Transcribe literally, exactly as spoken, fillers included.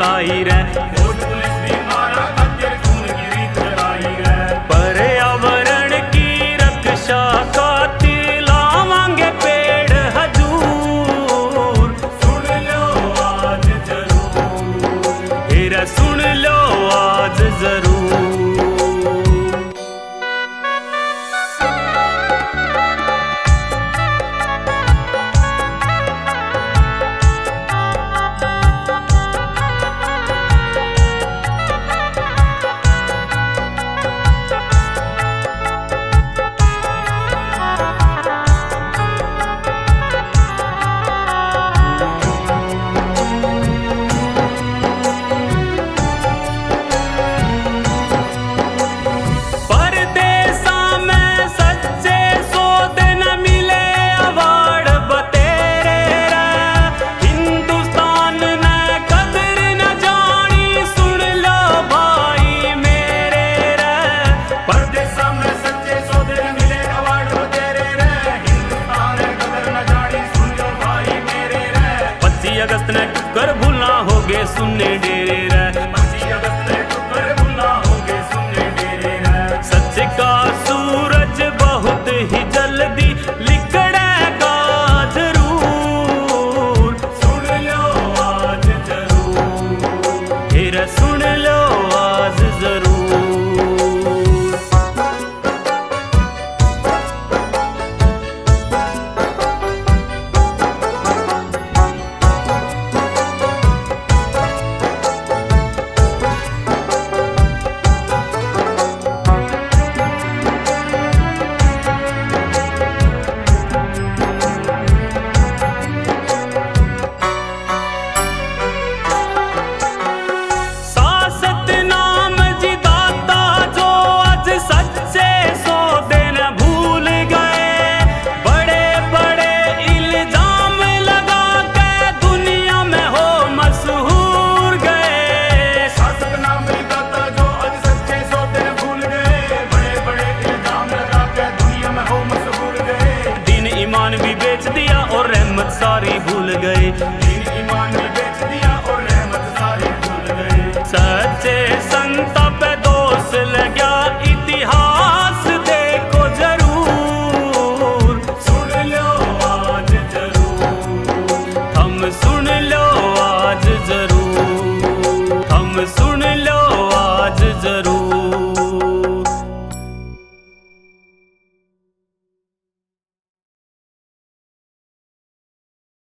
आई रे, पर्यावरण की रक्षा खातिर लावांगे पेड़ हजूर। सुन लो आज जरूर, फिर सुन लो आज जरूर। अगस्त ने टुकर भूलना होगे सुनने डेरे रे, पच्चीस अगस्त ने टुकर भूलना होगे सुनने डेरे रे। सच का सूरज बहुत ही जल्दी लिकड़ेगा जरूर। सुन लो आज जरूर, फिर सुन लो आज जरूर। ईमान भी बेच दिया और रहमत सारी भूल गए।